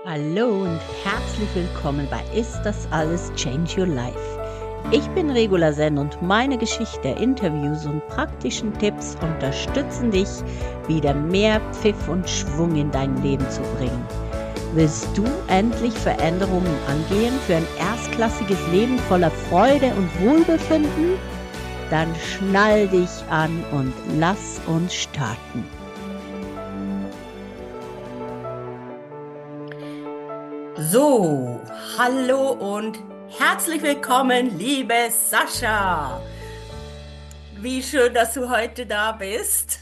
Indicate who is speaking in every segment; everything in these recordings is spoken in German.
Speaker 1: Hallo und herzlich willkommen bei Ist das alles Change Your Life? Ich bin Regula Sen und meine Geschichte, Interviews und praktischen Tipps unterstützen dich, wieder mehr Pfiff und Schwung in dein Leben zu bringen. Willst du endlich Veränderungen angehen für ein erstklassiges Leben voller Freude und Wohlbefinden? Dann schnall dich an und lass uns starten. So, hallo und herzlich willkommen, liebe Sascha. Wie schön, dass du heute da bist.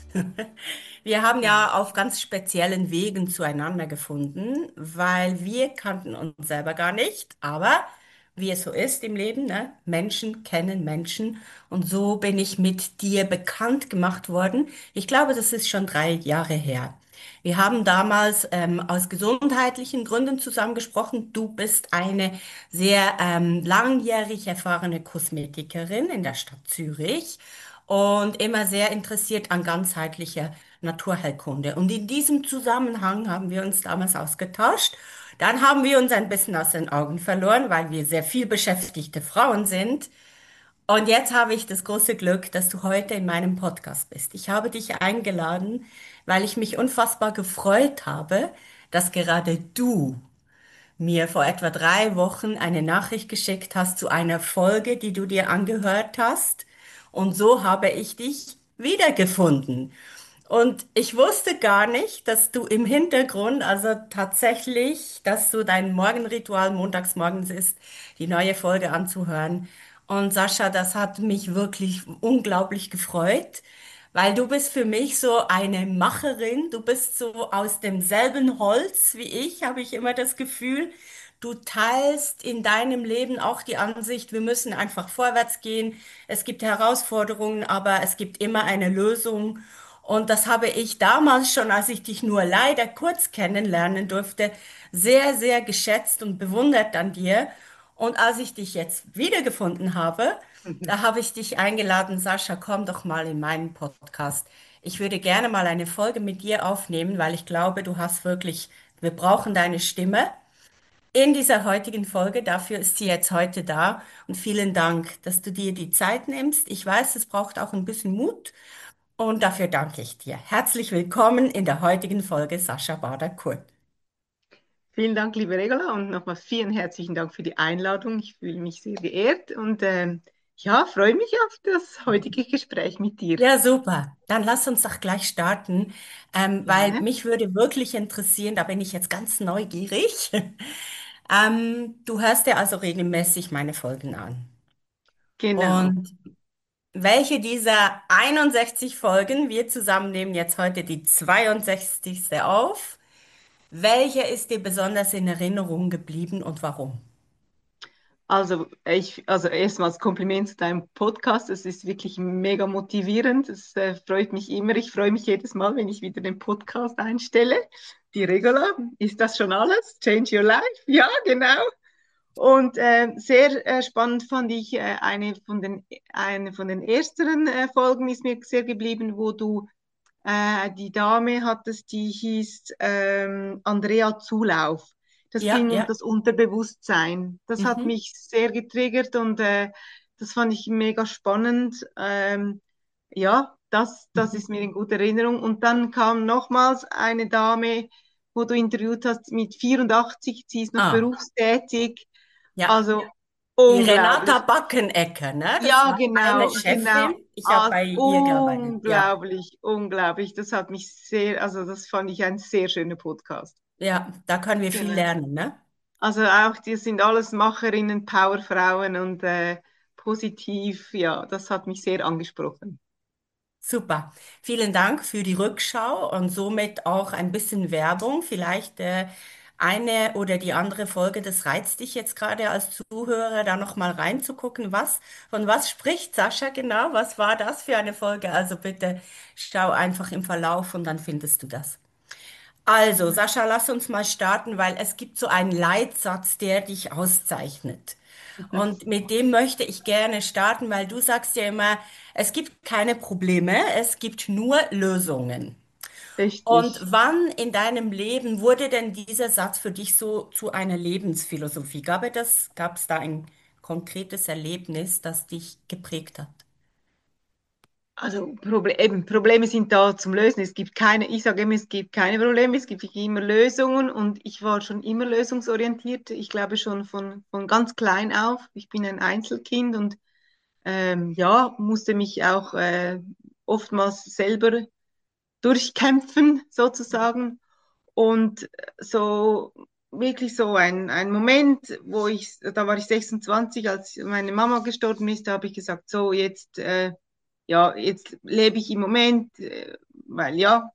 Speaker 1: Wir haben
Speaker 2: Ja.
Speaker 1: ja auf ganz speziellen Wegen zueinander gefunden, weil wir kannten uns selber gar nicht, aber wie es so ist im Leben, ne? Menschen kennen Menschen und so bin ich mit dir bekannt gemacht worden. Ich glaube, das ist schon 3 Jahre her. Wir haben damals aus gesundheitlichen Gründen zusammengesprochen. Du bist eine sehr langjährig erfahrene Kosmetikerin in der Stadt Zürich und immer sehr interessiert an ganzheitlicher Naturheilkunde. Und in diesem Zusammenhang haben wir uns damals ausgetauscht. Dann haben wir uns ein bisschen aus den Augen verloren, weil wir sehr viel beschäftigte Frauen sind. Und jetzt habe ich das große Glück, dass du heute in meinem Podcast bist. Ich habe dich eingeladen, weil ich mich unfassbar gefreut habe, dass gerade du mir vor etwa 3 Wochen eine Nachricht geschickt hast zu einer Folge, die du dir angehört hast. Und so habe ich dich wiedergefunden. Und ich wusste gar nicht, dass du im Hintergrund, also tatsächlich, dass so dein Morgenritual montags morgens ist, die neue Folge anzuhören. Und Sascha, das hat mich wirklich unglaublich gefreut, weil du bist für mich so eine Macherin. Du bist so aus demselben Holz wie ich, habe ich immer das Gefühl. Du teilst in deinem Leben auch die Ansicht, wir müssen einfach vorwärts gehen. Es gibt Herausforderungen, aber es gibt immer eine Lösung. Und das habe ich damals schon, als ich dich nur leider kurz kennenlernen durfte, sehr, sehr geschätzt und bewundert an dir. Und als ich dich jetzt wiedergefunden habe, da habe ich dich eingeladen, Sascha, komm doch mal in meinen Podcast. Ich würde gerne mal eine Folge mit dir aufnehmen, weil ich glaube, du hast wirklich, wir brauchen deine Stimme in dieser heutigen Folge. Dafür ist sie jetzt heute da. Und vielen Dank, dass du dir die Zeit nimmst. Ich weiß, es braucht auch ein bisschen Mut. Und dafür danke ich dir. Herzlich willkommen in der heutigen Folge Sascha Bader-Kurz.
Speaker 2: Vielen Dank, liebe Regula, und nochmal vielen herzlichen Dank für die Einladung. Ich fühle mich sehr geehrt und ja, freue mich auf das heutige Gespräch mit dir.
Speaker 1: Ja, super. Dann lass uns doch gleich starten, weil
Speaker 2: Gerne.
Speaker 1: mich würde wirklich interessieren, da bin ich jetzt ganz neugierig. Du hörst ja also regelmäßig meine Folgen an.
Speaker 2: Genau.
Speaker 1: Und welche dieser 61 Folgen, wir zusammen nehmen jetzt heute die 62. auf, welche ist dir besonders in Erinnerung geblieben und warum?
Speaker 2: Also erstmals Kompliment zu deinem Podcast. Es ist wirklich mega motivierend. Es freut mich immer. Ich freue mich jedes Mal, wenn ich wieder den Podcast einstelle. Die Regula, ist das schon alles? Change Your Life? Ja, genau. Und sehr spannend fand ich eine von den ersteren Folgen ist mir sehr geblieben, wo du die Dame hattest, die hieß Andrea Zulauf. Das
Speaker 1: Ja,
Speaker 2: ging um
Speaker 1: ja.
Speaker 2: das Unterbewusstsein. Das hat
Speaker 1: Mhm.
Speaker 2: mich sehr getriggert und das fand ich mega spannend. Ja, das ist
Speaker 1: Mhm.
Speaker 2: mir in guter Erinnerung. Und dann kam nochmals eine Dame, wo du interviewt hast mit 84, sie ist noch
Speaker 1: Ah,
Speaker 2: berufstätig.
Speaker 1: ja.
Speaker 2: Also
Speaker 1: Die Renata
Speaker 2: unglaublich.
Speaker 1: Backenecker, ne? Das
Speaker 2: Ja,
Speaker 1: war meine
Speaker 2: genau, genau.
Speaker 1: Chefin. Ich habe
Speaker 2: Also
Speaker 1: bei ihr gearbeitet. Ja,
Speaker 2: unglaublich, unglaublich. Das hat mich sehr, also das fand ich ein sehr schöner Podcast.
Speaker 1: ja, da können wir viel
Speaker 2: Genau.
Speaker 1: lernen, ne?
Speaker 2: Also auch die sind alles Macherinnen, Powerfrauen und positiv. Ja, das hat mich sehr angesprochen.
Speaker 1: Super. Vielen Dank für die Rückschau und somit auch ein bisschen Werbung. Vielleicht eine oder die andere Folge, das reizt dich jetzt gerade als Zuhörer, da noch mal reinzugucken, von was spricht Sascha genau? Was war das für eine Folge? Also bitte schau einfach im Verlauf und dann findest du das. Also, Sascha, lass uns mal starten, weil es gibt so einen Leitsatz, der dich auszeichnet. Und mit dem möchte ich gerne starten, weil du sagst ja immer, es gibt keine Probleme, es gibt nur Lösungen. Und
Speaker 2: richtig.
Speaker 1: wann in deinem Leben wurde denn dieser Satz für dich so zu einer Lebensphilosophie? Gab es da ein konkretes Erlebnis, das dich geprägt hat?
Speaker 2: Also Probleme sind da zum Lösen. Es gibt keine, ich sage immer, es gibt keine Probleme, es gibt immer Lösungen und ich war schon immer lösungsorientiert. Ich glaube schon von ganz klein auf. Ich bin ein Einzelkind und ja, musste mich auch oftmals selber durchkämpfen, sozusagen. Und so wirklich so ein Moment, da war ich 26, als meine Mama gestorben ist, da habe ich gesagt, so jetzt, ja, jetzt lebe ich im Moment, weil ja,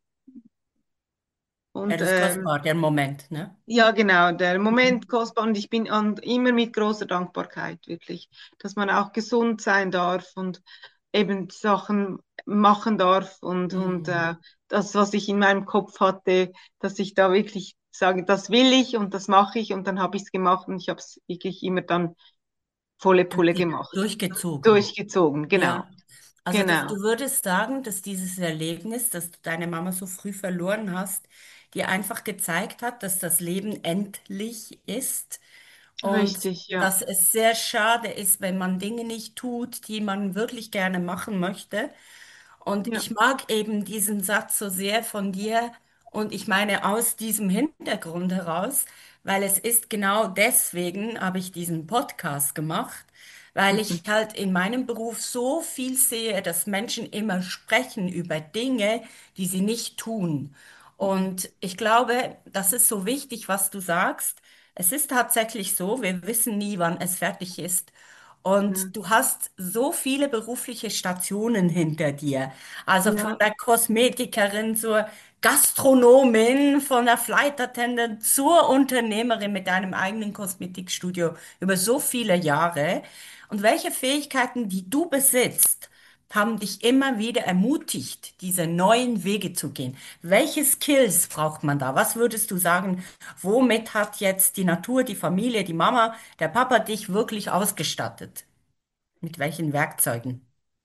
Speaker 1: Ja,
Speaker 2: und
Speaker 1: das ist kostbar, der Moment, ne?
Speaker 2: ja, genau, der
Speaker 1: Mhm.
Speaker 2: Moment kostbar und ich bin immer mit großer Dankbarkeit, wirklich, dass man auch gesund sein darf und eben Sachen machen darf und
Speaker 1: Mhm.
Speaker 2: das, was ich in meinem Kopf hatte, dass ich da wirklich sage, das will ich und das mache ich und dann habe ich es gemacht und ich habe es wirklich immer dann volle Pulle gemacht.
Speaker 1: Durchgezogen.
Speaker 2: Durchgezogen, genau,
Speaker 1: Ja. Also, du
Speaker 2: genau,
Speaker 1: würdest sagen, dass dieses Erlebnis, dass du deine Mama so früh verloren hast, dir einfach gezeigt hat, dass das Leben endlich ist und
Speaker 2: richtig, ja,
Speaker 1: dass es sehr schade ist, wenn man Dinge nicht tut, die man wirklich gerne machen möchte. Und
Speaker 2: ja,
Speaker 1: ich mag eben diesen Satz so sehr von dir und ich meine aus diesem Hintergrund heraus, weil es ist genau deswegen habe ich diesen Podcast gemacht, weil ich halt in meinem Beruf so viel sehe, dass Menschen immer sprechen über Dinge, die sie nicht tun. Und ich glaube, das ist so wichtig, was du sagst. Es ist tatsächlich so, wir wissen nie, wann es fertig ist.
Speaker 2: ja,
Speaker 1: Und du hast so viele berufliche Stationen hinter dir. Also von
Speaker 2: ja.
Speaker 1: der Kosmetikerin zur Gastronomin, von der Flight Attendant zur Unternehmerin mit deinem eigenen Kosmetikstudio über so viele Jahre. Und welche Fähigkeiten, die du besitzt, haben dich immer wieder ermutigt, diese neuen Wege zu gehen. Welche Skills braucht man da? Was würdest du sagen, womit hat jetzt die Natur, die Familie, die Mama, der Papa dich wirklich ausgestattet? Mit welchen Werkzeugen?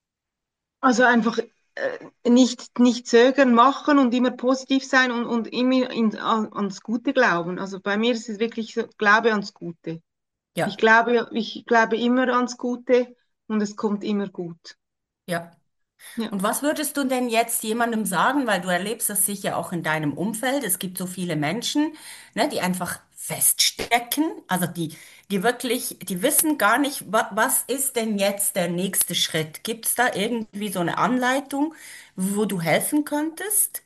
Speaker 2: Also einfach nicht zögern, machen und immer positiv sein und immer ans Gute glauben. Also bei mir ist es wirklich so, Glaube ans Gute.
Speaker 1: Ja,
Speaker 2: Ich glaube immer ans Gute und es kommt immer gut.
Speaker 1: ja.
Speaker 2: Ja,
Speaker 1: Und was würdest du denn jetzt jemandem sagen, weil du erlebst das sicher auch in deinem Umfeld. Es gibt so viele Menschen, ne, die einfach feststecken, also die wirklich, die wissen gar nicht, was ist denn jetzt der nächste Schritt? Gibt es da irgendwie so eine Anleitung, wo du helfen könntest?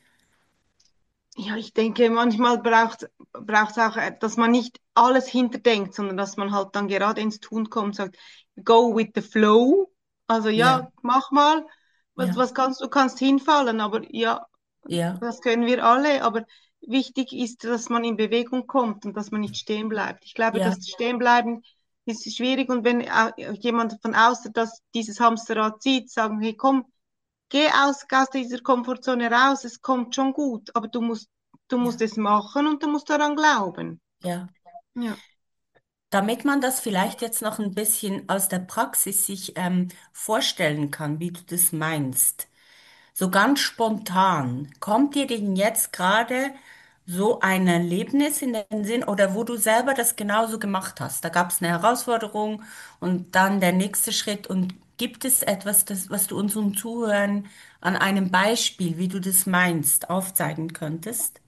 Speaker 2: ja, ich denke, manchmal braucht es auch, dass man nicht alles hinterdenkt, sondern dass man halt dann gerade ins Tun kommt und sagt, go with the flow. Also
Speaker 1: Ja,
Speaker 2: ja, mach mal,
Speaker 1: ja,
Speaker 2: was kannst du kannst hinfallen, aber ja,
Speaker 1: ja,
Speaker 2: das können wir alle, aber wichtig ist, dass man in Bewegung kommt und dass man nicht stehen bleibt. Ich glaube,
Speaker 1: ja,
Speaker 2: das Stehenbleiben ist schwierig und wenn jemand von außen dieses Hamsterrad sieht, sagen, hey, komm, geh aus dieser Komfortzone raus, es kommt schon gut, aber du musst
Speaker 1: ja,
Speaker 2: es machen und du musst daran glauben.
Speaker 1: ja.
Speaker 2: Ja.
Speaker 1: Damit man das vielleicht jetzt noch ein bisschen aus der Praxis sich vorstellen kann, wie du das meinst. So ganz spontan, kommt dir denn jetzt gerade so ein Erlebnis in den Sinn oder wo du selber das genauso gemacht hast? Da gab es eine Herausforderung und dann der nächste Schritt. Und gibt es etwas, was du unseren Zuhörern an einem Beispiel, wie du das meinst, aufzeigen könntest?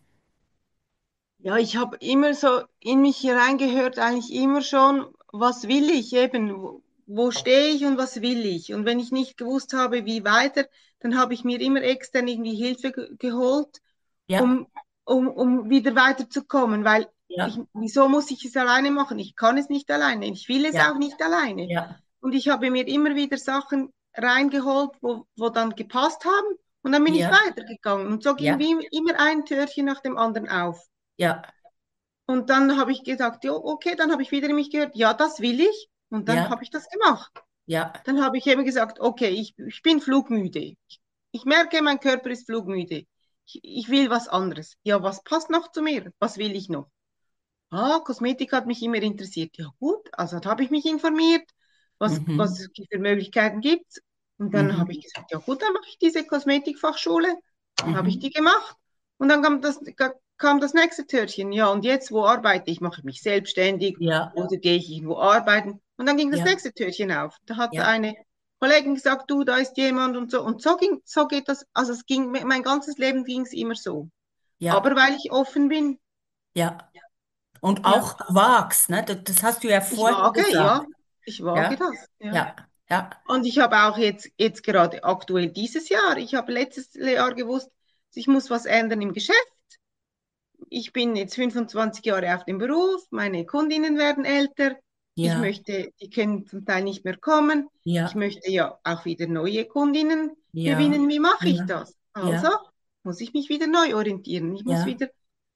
Speaker 2: Ja, ich habe immer so in mich hineingehört, eigentlich immer schon, was will ich eben, wo stehe ich und was will ich? Und wenn ich nicht gewusst habe, wie weiter, dann habe ich mir immer extern irgendwie Hilfe geholt,
Speaker 1: Ja,
Speaker 2: um, um wieder weiterzukommen, weil
Speaker 1: ja,
Speaker 2: wieso muss ich es alleine machen? Ich kann es nicht alleine, ich will es auch
Speaker 1: ja,
Speaker 2: nicht alleine.
Speaker 1: ja.
Speaker 2: Und ich habe mir immer wieder Sachen reingeholt, wo dann gepasst haben und dann bin ich
Speaker 1: Ja,
Speaker 2: weitergegangen. Und so ging
Speaker 1: ja,
Speaker 2: wie immer ein Türchen nach dem anderen auf.
Speaker 1: ja,
Speaker 2: Und dann habe ich gesagt, ja, okay, dann habe ich wieder in mich gehört, ja, das will ich. Und dann
Speaker 1: ja,
Speaker 2: habe ich das gemacht.
Speaker 1: ja,
Speaker 2: Dann habe ich eben gesagt, okay, ich bin flugmüde. Ich merke, mein Körper ist flugmüde. Ich will was anderes. Ja, was passt noch zu mir? Was will ich noch? Ah, Kosmetik hat mich immer interessiert. Ja, gut, also da habe ich mich informiert, was
Speaker 1: mhm,
Speaker 2: es für Möglichkeiten gibt. Und dann habe
Speaker 1: mhm,
Speaker 2: ich gesagt, ja gut, dann mache ich diese Kosmetikfachschule. Dann habe ich die
Speaker 1: mhm,
Speaker 2: gemacht. Und dann kam das nächste Törchen. Ja, und jetzt, wo arbeite ich? Mache ich mich selbstständig
Speaker 1: ja,
Speaker 2: oder gehe ich irgendwo arbeiten? Und dann ging das
Speaker 1: ja,
Speaker 2: nächste Türchen auf. Da hat
Speaker 1: ja,
Speaker 2: eine Kollegin gesagt, du, da ist jemand und so. Und so geht das. Also es ging, mein ganzes Leben ging es immer so.
Speaker 1: ja,
Speaker 2: Aber weil ich offen bin,
Speaker 1: ja. Und
Speaker 2: ja,
Speaker 1: auch wagst, ne? Das hast du ja
Speaker 2: ich
Speaker 1: vorhin
Speaker 2: wage, ja,
Speaker 1: gesagt.
Speaker 2: ich wage
Speaker 1: Ja,
Speaker 2: das, ja.
Speaker 1: ja, ja,
Speaker 2: Und ich habe auch jetzt gerade aktuell dieses Jahr, ich habe letztes Jahr gewusst, ich muss was ändern im Geschäft. Ich bin jetzt 25 Jahre auf dem Beruf, meine Kundinnen werden älter. Ich
Speaker 1: ja,
Speaker 2: möchte, die können zum Teil nicht mehr kommen. Ich
Speaker 1: ja,
Speaker 2: möchte ja auch wieder neue Kundinnen
Speaker 1: ja,
Speaker 2: gewinnen. Wie mache ich
Speaker 1: ja,
Speaker 2: das? Also
Speaker 1: ja,
Speaker 2: muss ich mich wieder neu orientieren. Ich muss
Speaker 1: ja,
Speaker 2: wieder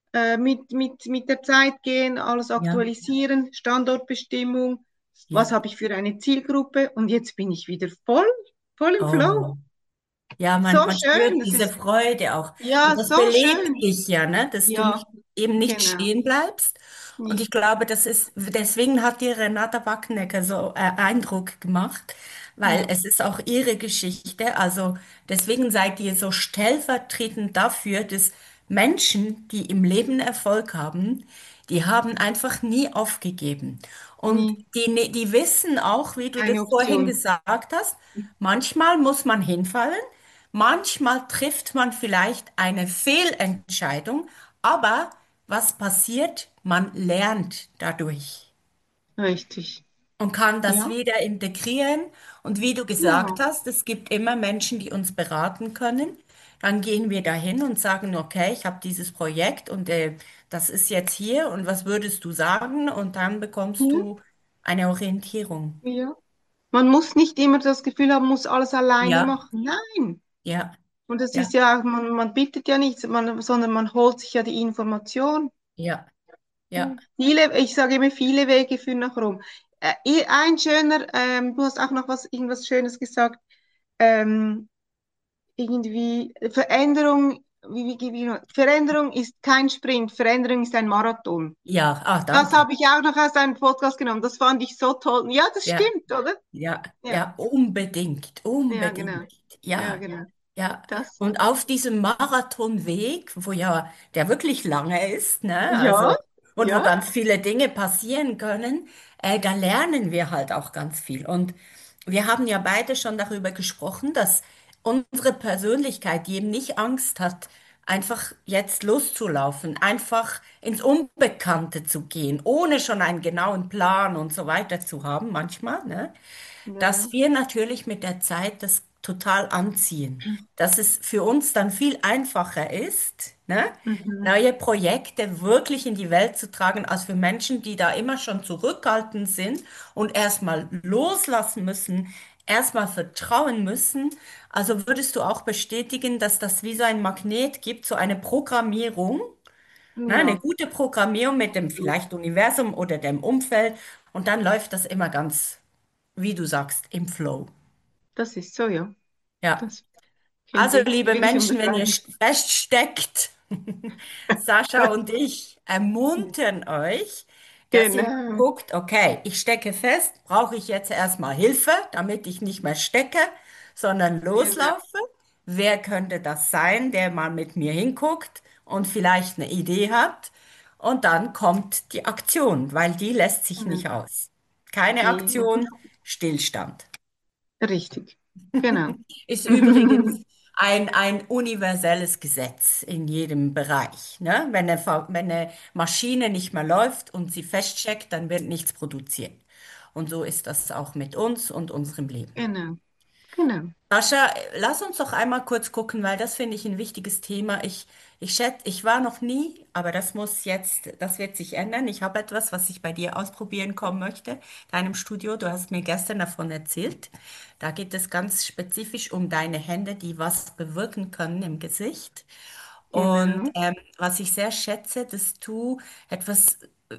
Speaker 2: mit der Zeit gehen, alles
Speaker 1: ja.
Speaker 2: aktualisieren, Standortbestimmung, was
Speaker 1: Ja.
Speaker 2: habe ich für eine Zielgruppe und jetzt bin ich wieder voll im Flow.
Speaker 1: Oh. Ja,
Speaker 2: So
Speaker 1: man
Speaker 2: schön,
Speaker 1: spürt
Speaker 2: das
Speaker 1: diese
Speaker 2: ist
Speaker 1: Freude auch. Und
Speaker 2: ja
Speaker 1: das
Speaker 2: so
Speaker 1: belebt
Speaker 2: schön.
Speaker 1: dich ja, ne? Dass du
Speaker 2: Ja,
Speaker 1: nicht, eben nicht
Speaker 2: genau.
Speaker 1: stehen bleibst. Und ich
Speaker 2: Nicht.
Speaker 1: glaube, deswegen hat dir Renata Wackenecker so Eindruck gemacht, weil
Speaker 2: Ja,
Speaker 1: es ist auch ihre Geschichte. Also deswegen seid ihr so stellvertretend dafür, dass Menschen, die im Leben Erfolg haben, die haben einfach nie aufgegeben. Und
Speaker 2: nie
Speaker 1: die wissen auch, wie du
Speaker 2: eine
Speaker 1: das vorhin
Speaker 2: Option.
Speaker 1: gesagt hast, manchmal muss man hinfallen. Manchmal trifft man vielleicht eine Fehlentscheidung, aber was passiert? Man lernt dadurch
Speaker 2: Richtig.
Speaker 1: und kann das
Speaker 2: Ja,
Speaker 1: wieder integrieren. Und wie du gesagt
Speaker 2: ja.
Speaker 1: hast, es gibt immer Menschen, die uns beraten können. Dann gehen wir dahin und sagen, okay, ich habe dieses Projekt und das ist jetzt hier und was würdest du sagen? Und dann bekommst
Speaker 2: Ja,
Speaker 1: du eine Orientierung.
Speaker 2: ja. Man muss nicht immer das Gefühl haben, muss alles alleine
Speaker 1: Ja,
Speaker 2: machen. Nein.
Speaker 1: ja,
Speaker 2: Und das ist
Speaker 1: ja,
Speaker 2: ja auch, man bittet ja nichts, sondern man holt sich ja die Information.
Speaker 1: ja, ja,
Speaker 2: Ja. Ich sage immer, viele Wege führen nach Rom. Ein schöner, du hast auch noch irgendwas Schönes gesagt, ähm, irgendwie Veränderung ist kein Sprint, Veränderung ist ein Marathon.
Speaker 1: ja. Ah,
Speaker 2: Das
Speaker 1: danke.
Speaker 2: habe ich auch noch aus deinem Podcast genommen. Das fand ich so toll. Ja, das
Speaker 1: Ja.
Speaker 2: stimmt, oder?
Speaker 1: Ja,
Speaker 2: Ja,
Speaker 1: ja, unbedingt,
Speaker 2: ja, genau.
Speaker 1: unbedingt.
Speaker 2: Ja,
Speaker 1: Ja,
Speaker 2: genau.
Speaker 1: ja.
Speaker 2: Das.
Speaker 1: Und auf diesem Marathonweg, wo ja der wirklich lange ist, ne?
Speaker 2: Ja,
Speaker 1: Also, und wo
Speaker 2: ja,
Speaker 1: ganz viele Dinge passieren können, da lernen wir halt auch ganz viel. Und wir haben ja beide schon darüber gesprochen, dass unsere Persönlichkeit, die eben nicht Angst hat, einfach jetzt loszulaufen, einfach ins Unbekannte zu gehen, ohne schon einen genauen Plan und so weiter zu haben, manchmal, ne?
Speaker 2: ja,
Speaker 1: Dass
Speaker 2: ja.
Speaker 1: wir natürlich mit der Zeit das total anziehen, dass es für uns dann viel einfacher ist, ne?
Speaker 2: Mhm.
Speaker 1: Neue Projekte wirklich in die Welt zu tragen, als für Menschen, die da immer schon zurückhaltend sind und erstmal loslassen müssen, erstmal vertrauen müssen. Also würdest du auch bestätigen, dass das wie so ein Magnet gibt, so eine Programmierung, ne? Eine
Speaker 2: Ja,
Speaker 1: gute Programmierung mit dem
Speaker 2: absolut.
Speaker 1: vielleicht Universum oder dem Umfeld und dann läuft das immer ganz, wie du sagst, im Flow.
Speaker 2: Das ist so, ja.
Speaker 1: Ja.
Speaker 2: Das
Speaker 1: Also, liebe
Speaker 2: würde ich
Speaker 1: Menschen, wenn ihr
Speaker 2: unterschreiben.
Speaker 1: feststeckt, Sascha und ich ermuntern euch, dass ihr
Speaker 2: Genau,
Speaker 1: guckt, okay, ich stecke fest, brauche ich jetzt erstmal Hilfe, damit ich nicht mehr stecke, sondern
Speaker 2: genau,
Speaker 1: loslaufe? Wer könnte das sein, der mal mit mir hinguckt und vielleicht eine Idee hat? Und dann kommt die Aktion, weil die lässt sich
Speaker 2: genau.
Speaker 1: nicht aus. Keine
Speaker 2: Die,
Speaker 1: Aktion, Stillstand.
Speaker 2: richtig, genau.
Speaker 1: Ist übrigens ein universelles Gesetz in jedem Bereich. Ne? Wenn eine Maschine nicht mehr läuft und sie feststeckt, dann wird nichts produziert. Und so ist das auch mit uns und unserem Leben.
Speaker 2: Genau, genau.
Speaker 1: Sascha, lass uns doch einmal kurz gucken, weil das finde ich ein wichtiges Thema. Ich schätze, ich war noch nie, aber das wird sich ändern. Ich habe etwas, was ich bei dir ausprobieren kommen möchte, deinem Studio. Du hast mir gestern davon erzählt. Da geht es ganz spezifisch um deine Hände, die was bewirken können im Gesicht. Und
Speaker 2: Genau.
Speaker 1: was ich sehr schätze, dass du etwas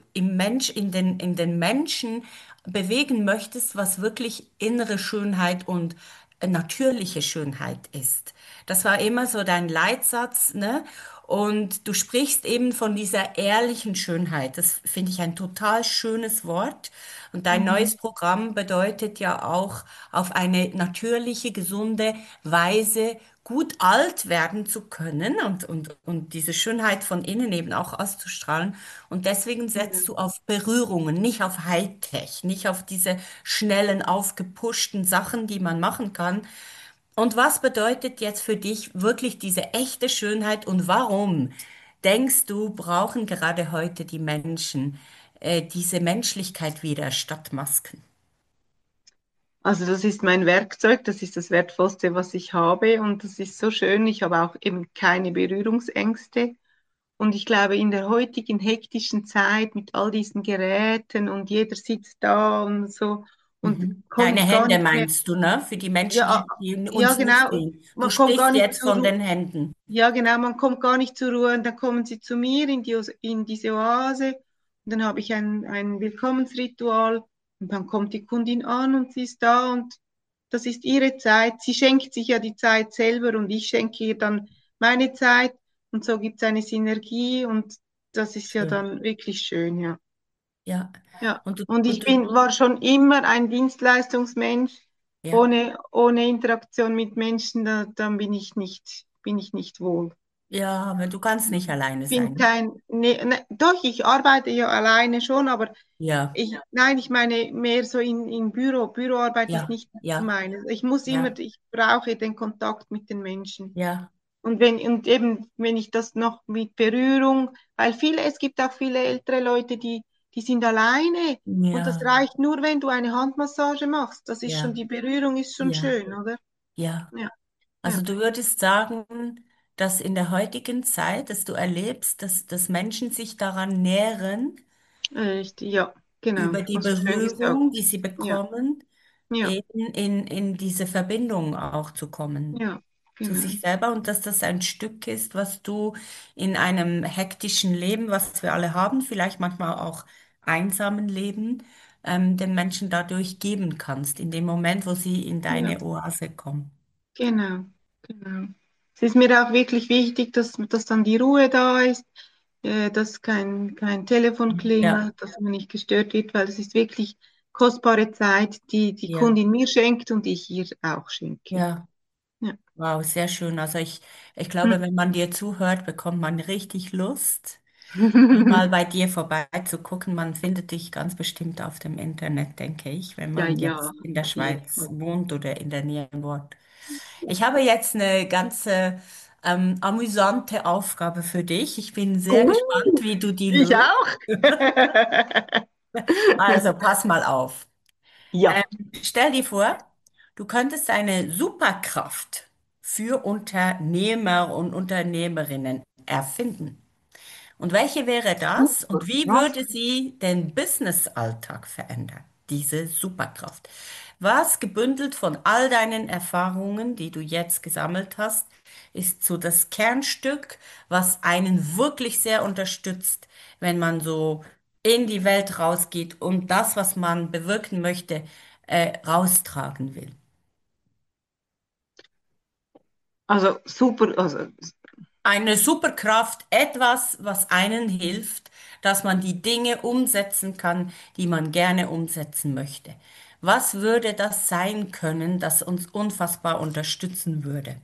Speaker 1: in den Menschen bewegen möchtest, was wirklich innere Schönheit und natürliche Schönheit ist. Das war immer so dein Leitsatz, ne? Und du sprichst eben von dieser ehrlichen Schönheit. Das finde ich ein total schönes Wort. Und dein
Speaker 2: Mhm.
Speaker 1: neues Programm bedeutet ja auch, auf eine natürliche, gesunde Weise gut alt werden zu können und diese Schönheit von innen eben auch auszustrahlen. Und deswegen setzt du auf Berührungen, nicht auf Hightech, nicht auf diese schnellen, aufgepushten Sachen, die man machen kann. Und was bedeutet jetzt für dich wirklich diese echte Schönheit und warum denkst du, brauchen gerade heute die Menschen diese Menschlichkeit wieder statt Masken?
Speaker 2: Also das ist mein Werkzeug, das ist das Wertvollste, was ich habe und das ist so schön. Ich habe auch eben keine Berührungsängste und ich glaube, in der heutigen hektischen Zeit mit all diesen Geräten und jeder sitzt da und so und
Speaker 1: Mhm. Deine
Speaker 2: kommt gar
Speaker 1: Hände
Speaker 2: nicht mehr,
Speaker 1: meinst du, ne? Für die Menschen,
Speaker 2: ja,
Speaker 1: die
Speaker 2: ja
Speaker 1: uns nicht
Speaker 2: genau,
Speaker 1: sehen. Du
Speaker 2: man kommt gar
Speaker 1: sprichst
Speaker 2: nicht
Speaker 1: jetzt von
Speaker 2: zur,
Speaker 1: den Händen.
Speaker 2: ja, genau, man kommt gar nicht zur Ruhe und dann kommen sie zu mir in in diese Oase und dann habe ich ein Willkommensritual und dann kommt die Kundin an und sie ist da und das ist ihre Zeit. Sie schenkt sich ja die Zeit selber und ich schenke ihr dann meine Zeit und so gibt es eine Synergie und das ist ja
Speaker 1: Schön.
Speaker 2: dann wirklich schön, ja.
Speaker 1: Ja.
Speaker 2: Ja,
Speaker 1: Und du,
Speaker 2: und ich
Speaker 1: und du,
Speaker 2: war schon immer ein Dienstleistungsmensch.
Speaker 1: ja.
Speaker 2: Ohne Interaktion mit Menschen, dann bin ich nicht wohl.
Speaker 1: Ja, aber du kannst nicht alleine
Speaker 2: Bin
Speaker 1: sein.
Speaker 2: kein, ne, doch, ich arbeite ja alleine schon, aber
Speaker 1: Ja,
Speaker 2: nein, ich meine mehr so in Büro. Büroarbeit ist
Speaker 1: ja,
Speaker 2: nicht
Speaker 1: ja,
Speaker 2: meines.
Speaker 1: ja,
Speaker 2: Ich brauche den Kontakt mit den Menschen.
Speaker 1: ja,
Speaker 2: Und eben, wenn ich das noch mit Berührung, weil es gibt auch viele ältere Leute, die sind alleine und das
Speaker 1: ja,
Speaker 2: reicht nur, wenn du eine Handmassage machst. Das ist schon,
Speaker 1: ja,
Speaker 2: die Berührung ist schon
Speaker 1: ja,
Speaker 2: schön, oder?
Speaker 1: ja.
Speaker 2: Ja,
Speaker 1: Also
Speaker 2: ja,
Speaker 1: du würdest sagen, dass in der heutigen Zeit, dass du erlebst, dass Menschen sich daran nähren,
Speaker 2: richtig, ja, genau.
Speaker 1: über die
Speaker 2: Hast du schön
Speaker 1: Berührung,
Speaker 2: gesagt.
Speaker 1: die sie
Speaker 2: Ja,
Speaker 1: bekommen,
Speaker 2: ja,
Speaker 1: eben in diese Verbindung auch zu kommen
Speaker 2: ja,
Speaker 1: zu
Speaker 2: genau.
Speaker 1: sich selber und dass das ein Stück ist, was du in einem hektischen Leben, was wir alle haben, vielleicht manchmal auch einsamen Leben, den Menschen dadurch geben kannst, in dem Moment, wo sie in
Speaker 2: Ja.
Speaker 1: deine Oase kommen.
Speaker 2: Genau, genau. Es ist mir auch wirklich wichtig, dass dann die Ruhe da ist, dass kein Telefon
Speaker 1: Ja,
Speaker 2: klingelt, dass man nicht gestört wird, weil es ist wirklich kostbare Zeit, die die
Speaker 1: ja,
Speaker 2: Kundin mir schenkt und ich ihr auch schenke.
Speaker 1: ja.
Speaker 2: Ja.
Speaker 1: Wow, sehr schön. Also ich glaube, wenn man dir zuhört, bekommt man richtig Lust, mal bei dir vorbeizugucken. Man findet dich ganz bestimmt auf dem Internet, denke ich, wenn
Speaker 2: Ja,
Speaker 1: man
Speaker 2: ja,
Speaker 1: jetzt in der
Speaker 2: auf jeden
Speaker 1: Schweiz
Speaker 2: Fall.
Speaker 1: wohnt oder in der Nähe wohnt. Ich habe jetzt eine ganz amüsante Aufgabe für dich. Ich bin sehr
Speaker 2: Oh,
Speaker 1: gespannt, wie du die
Speaker 2: ich
Speaker 1: löst.
Speaker 2: auch.
Speaker 1: Also pass mal auf. Ähm,
Speaker 2: Ja.
Speaker 1: Stell dir vor, du könntest eine Superkraft für Unternehmer und Unternehmerinnen erfinden. Und welche wäre das und
Speaker 2: Super.
Speaker 1: wie
Speaker 2: Was?
Speaker 1: würde sie den Business-Alltag verändern, diese Superkraft? Was gebündelt von all deinen Erfahrungen, die du jetzt gesammelt hast, ist so das Kernstück, was einen wirklich sehr unterstützt, wenn man so in die Welt rausgeht und das, was man bewirken möchte, raustragen will.
Speaker 2: Also super, also
Speaker 1: Eine Superkraft, etwas, was einen hilft, dass man die Dinge umsetzen kann, die man gerne umsetzen möchte. Was würde das sein können, das uns unfassbar unterstützen würde?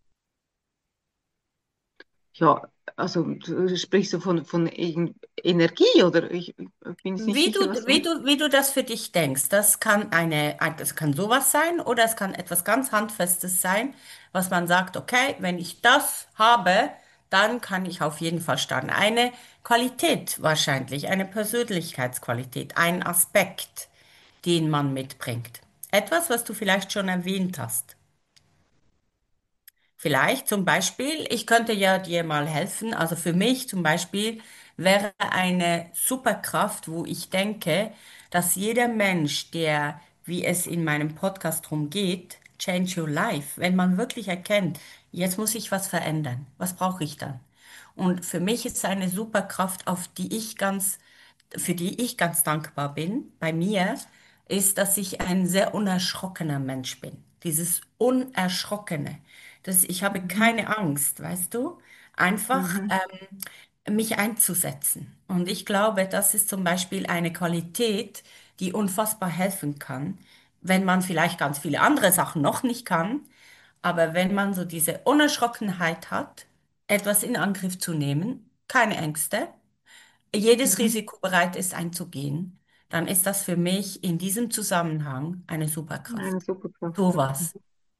Speaker 2: ja, also du sprichst so von Energie oder ich bin jetzt nicht sicher, was du meinst.
Speaker 1: Wie du das für dich denkst, das kann sowas sein oder es kann etwas ganz Handfestes sein, was man sagt, okay, wenn ich das habe, dann kann ich auf jeden Fall starten. Eine Qualität wahrscheinlich, eine Persönlichkeitsqualität, ein Aspekt, den man mitbringt. Etwas, was du vielleicht schon erwähnt hast. Vielleicht zum Beispiel, ich könnte ja dir mal helfen. Also für mich zum Beispiel wäre eine Superkraft, wo ich denke, dass jeder Mensch, der, wie es in meinem Podcast drum geht, Change Your Life, wenn man wirklich erkennt, jetzt muss ich was verändern, was brauche ich dann? Und für mich ist eine Superkraft, für die ich ganz dankbar bin, bei mir, ist, dass ich ein sehr unerschrockener Mensch bin. Dieses Unerschrockene. Ich habe
Speaker 2: Mhm.
Speaker 1: keine Angst, weißt du? Einfach
Speaker 2: Mhm.
Speaker 1: mich einzusetzen. Und ich glaube, das ist zum Beispiel eine Qualität, die unfassbar helfen kann, wenn man vielleicht ganz viele andere Sachen noch nicht kann, aber wenn man so diese Unerschrockenheit hat, etwas in Angriff zu nehmen, keine Ängste, jedes
Speaker 2: Mhm.
Speaker 1: Risiko bereit ist einzugehen, dann ist das für mich in diesem Zusammenhang eine
Speaker 2: Eine
Speaker 1: Superkraft.
Speaker 2: Superkraft.
Speaker 1: Sowas.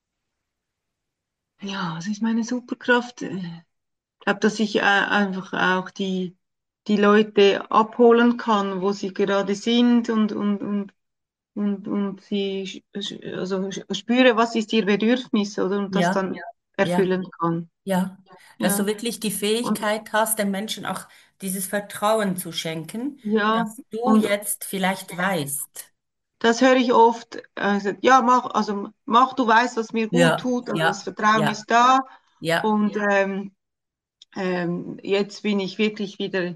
Speaker 2: Ja, es ist meine Superkraft. Ich glaube, dass ich einfach auch die Leute abholen kann, wo sie gerade sind und sie also spüre, was ist ihr Bedürfnis, oder, und das
Speaker 1: Ja,
Speaker 2: dann
Speaker 1: ja,
Speaker 2: erfüllen kann.
Speaker 1: ja. Dass du
Speaker 2: Ja.
Speaker 1: wirklich die
Speaker 2: Und
Speaker 1: Fähigkeit hast, den Menschen auch dieses Vertrauen zu schenken,
Speaker 2: ja,
Speaker 1: dass du
Speaker 2: und
Speaker 1: jetzt vielleicht weißt.
Speaker 2: das höre ich oft, ja, mach, du weißt, was mir gut
Speaker 1: Ja,
Speaker 2: tut, also das
Speaker 1: ja,
Speaker 2: Vertrauen
Speaker 1: ja,
Speaker 2: ist da.
Speaker 1: ja.
Speaker 2: Und jetzt bin ich wirklich wieder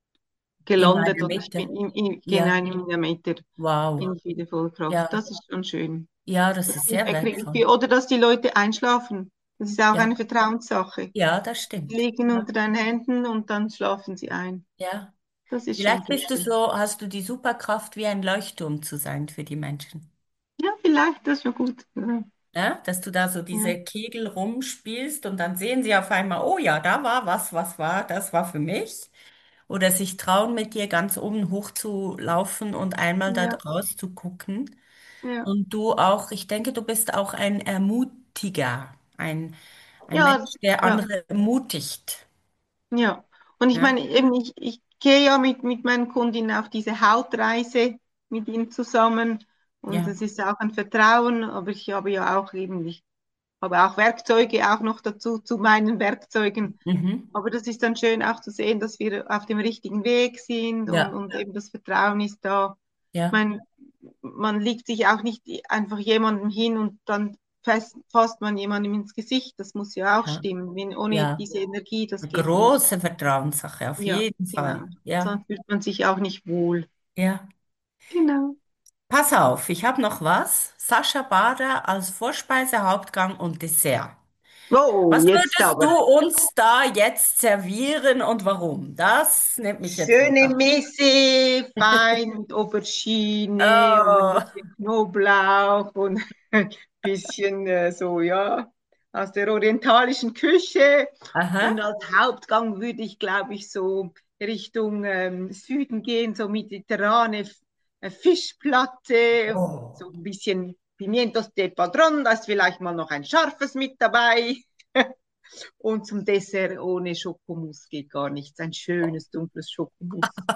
Speaker 1: In
Speaker 2: gelandet
Speaker 1: meiner
Speaker 2: und ich bin
Speaker 1: Mitte.
Speaker 2: genau
Speaker 1: Ja,
Speaker 2: in der Mitte, bin
Speaker 1: wow.
Speaker 2: ich wieder voll Kraft.
Speaker 1: Ja,
Speaker 2: Das ist schon schön.
Speaker 1: ja, das ist sehr
Speaker 2: Kriege ich
Speaker 1: wertvoll.
Speaker 2: oder dass die Leute einschlafen. Das ist auch eine
Speaker 1: Ja,
Speaker 2: Vertrauenssache.
Speaker 1: ja, das
Speaker 2: Die
Speaker 1: stimmt.
Speaker 2: liegen
Speaker 1: Ja,
Speaker 2: unter deinen Händen und dann schlafen sie ein.
Speaker 1: ja.
Speaker 2: Das ist schon
Speaker 1: Vielleicht
Speaker 2: so
Speaker 1: bist du
Speaker 2: schön.
Speaker 1: so, hast du die Superkraft, wie ein Leuchtturm zu sein für die Menschen.
Speaker 2: Ja, vielleicht, das ist schon gut. Ja,
Speaker 1: Ja, dass du da so
Speaker 2: ja,
Speaker 1: diese Kegel rumspielst und dann sehen sie auf einmal, oh ja, da war was, was war, das war für mich. Oder sich trauen, mit dir ganz oben hoch zu laufen und einmal da
Speaker 2: ja,
Speaker 1: draus zu gucken.
Speaker 2: ja.
Speaker 1: Und du auch, ich denke, du bist auch ein Ermutiger, ein
Speaker 2: Ja,
Speaker 1: Mensch, der
Speaker 2: ja.
Speaker 1: andere ermutigt.
Speaker 2: Ja, und ich
Speaker 1: Ja,
Speaker 2: meine, eben, ich gehe ja mit meinen Kundinnen auf diese Hautreise mit ihnen zusammen und
Speaker 1: ja,
Speaker 2: es ist auch ein Vertrauen, aber ich habe ja auch eben, ich habe auch Werkzeuge auch noch dazu zu meinen Werkzeugen,
Speaker 1: mhm.
Speaker 2: aber das ist dann schön auch zu sehen, dass wir auf dem richtigen Weg sind
Speaker 1: Ja,
Speaker 2: und eben das Vertrauen ist da. Ich
Speaker 1: ja,
Speaker 2: meine, man legt sich auch nicht einfach jemandem hin und dann fasst man jemandem ins Gesicht, das muss ja auch
Speaker 1: ja,
Speaker 2: stimmen, wenn, ohne
Speaker 1: ja.
Speaker 2: diese Energie, das
Speaker 1: Eine
Speaker 2: geht nicht.
Speaker 1: große Vertrauenssache, auf
Speaker 2: Ja,
Speaker 1: jeden
Speaker 2: genau.
Speaker 1: Fall. Ja,
Speaker 2: Sonst fühlt man sich auch nicht wohl.
Speaker 1: ja.
Speaker 2: Genau.
Speaker 1: Pass auf, ich habe noch was. Sascha Bader als Vorspeise, Hauptgang und Dessert.
Speaker 2: Oh,
Speaker 1: Was
Speaker 2: jetzt
Speaker 1: würdest du
Speaker 2: aber.
Speaker 1: uns da jetzt servieren und warum? Das nimmt mich jetzt
Speaker 2: Schöne
Speaker 1: Wunder.
Speaker 2: Messe, fein mit Aubergine und ein
Speaker 1: Oh,
Speaker 2: bisschen Knoblauch und ein bisschen so, ja, aus der orientalischen Küche. Und
Speaker 1: aha.
Speaker 2: als Hauptgang würde ich, glaube ich, so Richtung Süden gehen, so mediterrane Fischplatte,
Speaker 1: Oh.
Speaker 2: so ein bisschen Pimientos de Padrón, da ist vielleicht mal noch ein scharfes mit dabei. Und zum Dessert ohne Schokomousse geht gar nichts. Ein schönes dunkles Schokomousse.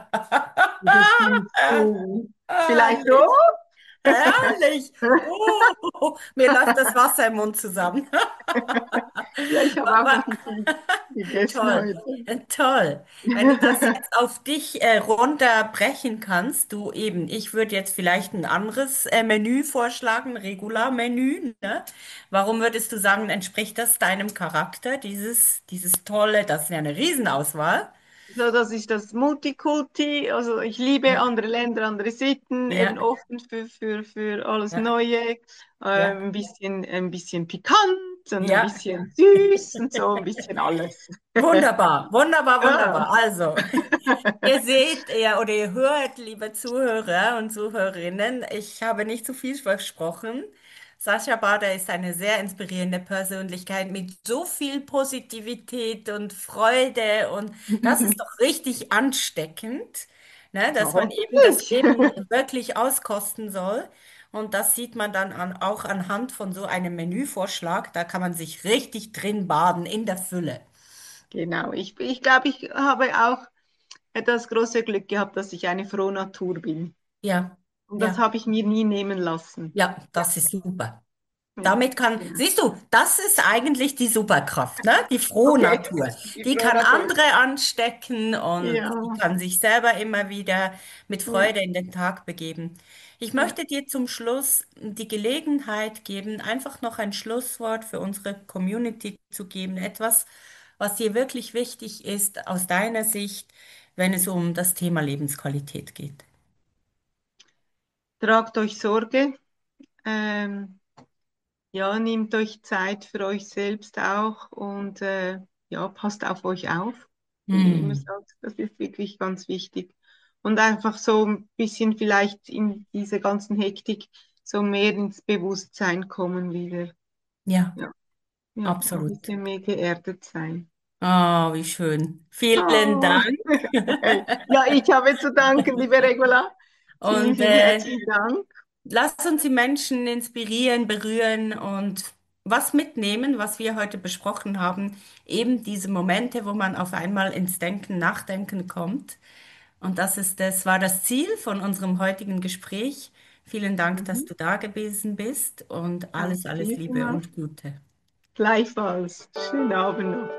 Speaker 2: Das klingt so. Vielleicht so?
Speaker 1: Herrlich, herrlich. Oh, mir läuft das Wasser im Mund zusammen.
Speaker 2: Ja, ich habe
Speaker 1: Wa-
Speaker 2: auch noch
Speaker 1: wa-
Speaker 2: nicht viel gegessen
Speaker 1: Toll,
Speaker 2: heute.
Speaker 1: toll. Wenn du das jetzt auf dich runterbrechen kannst, du eben, ich würde jetzt vielleicht ein anderes Menü vorschlagen, Regular-Menü, ne? Warum würdest du sagen, entspricht das deinem Charakter, dieses tolle, das ist ja eine Riesenauswahl.
Speaker 2: So, das ist das Multikulti. Also ich liebe
Speaker 1: Ja,
Speaker 2: andere Länder, andere Sitten, eben
Speaker 1: ja,
Speaker 2: offen für alles
Speaker 1: ja,
Speaker 2: Neue.
Speaker 1: ja,
Speaker 2: Ein bisschen pikant und ein
Speaker 1: ja.
Speaker 2: bisschen süß und so ein bisschen alles.
Speaker 1: Wunderbar, wunderbar,
Speaker 2: Ja.
Speaker 1: wunderbar. Also, ihr seht ja oder ihr hört, liebe Zuhörer und Zuhörerinnen, ich habe nicht zu viel versprochen. Sascha Bader ist eine sehr inspirierende Persönlichkeit mit so viel Positivität und Freude und das ist doch richtig ansteckend, ne,
Speaker 2: Ja,
Speaker 1: dass man eben das
Speaker 2: hoffentlich.
Speaker 1: Leben wirklich auskosten soll. Und das sieht man dann auch anhand von so einem Menüvorschlag. Da kann man sich richtig drin baden in der Fülle.
Speaker 2: Genau, ich glaube, ich habe auch das große Glück gehabt, dass ich eine Frohnatur bin.
Speaker 1: Ja,
Speaker 2: Und das
Speaker 1: ja.
Speaker 2: habe ich mir nie nehmen lassen.
Speaker 1: Ja, das ist super.
Speaker 2: Ja,
Speaker 1: Damit kann,
Speaker 2: genau.
Speaker 1: siehst du, das ist eigentlich die Superkraft, ne? Die
Speaker 2: Okay,
Speaker 1: Frohnatur.
Speaker 2: die
Speaker 1: Die kann
Speaker 2: Frohnatur.
Speaker 1: andere anstecken und
Speaker 2: Ja,
Speaker 1: die kann sich selber immer wieder mit
Speaker 2: ja,
Speaker 1: Freude in den Tag begeben. Ich
Speaker 2: ja.
Speaker 1: möchte dir zum Schluss die Gelegenheit geben, einfach noch ein Schlusswort für unsere Community zu geben. Etwas, was dir wirklich wichtig ist aus deiner Sicht, wenn es um das Thema Lebensqualität geht.
Speaker 2: Tragt euch Sorge. Ähm, ja, nehmt euch Zeit für euch selbst auch und ja, passt auf euch auf, wie du immer
Speaker 1: Hm.
Speaker 2: sagst. Das ist wirklich ganz wichtig. Und einfach so ein bisschen vielleicht in diese ganzen Hektik so mehr ins Bewusstsein kommen wieder.
Speaker 1: Ja,
Speaker 2: Ja, ja, ein
Speaker 1: absolut.
Speaker 2: bisschen mehr geerdet sein.
Speaker 1: Oh, wie schön. Vielen
Speaker 2: Oh.
Speaker 1: Dank.
Speaker 2: Ja, ich habe zu danken, liebe Regula. Vielen,
Speaker 1: Und
Speaker 2: vielen herzlichen Dank.
Speaker 1: lasst uns die Menschen inspirieren, berühren und was mitnehmen, was wir heute besprochen haben. Eben diese Momente, wo man auf einmal ins Denken, Nachdenken kommt. Und das war das Ziel von unserem heutigen Gespräch. Vielen Dank, dass
Speaker 2: Mhm.
Speaker 1: du da gewesen bist und alles,
Speaker 2: Danke
Speaker 1: alles
Speaker 2: dir
Speaker 1: Liebe
Speaker 2: vielmals.
Speaker 1: und Gute.
Speaker 2: Gleichfalls. Schönen Abend noch.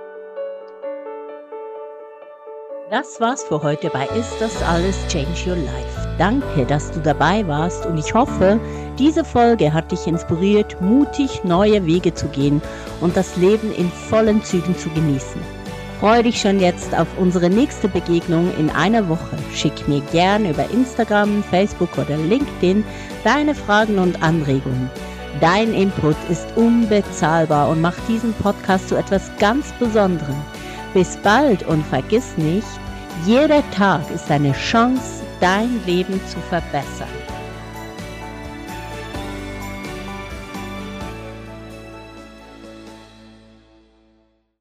Speaker 3: Das war's für heute bei Ist das alles Change Your Life. Danke, dass du dabei warst und ich hoffe, diese Folge hat dich inspiriert, mutig neue Wege zu gehen und das Leben in vollen Zügen zu genießen. Freue dich schon jetzt auf unsere nächste Begegnung in einer Woche. Schick mir gerne über Instagram, Facebook oder LinkedIn deine Fragen und Anregungen. Dein Input ist unbezahlbar und macht diesen Podcast zu etwas ganz Besonderem. Bis bald und vergiss nicht, jeder Tag ist eine Chance, dein Leben zu verbessern.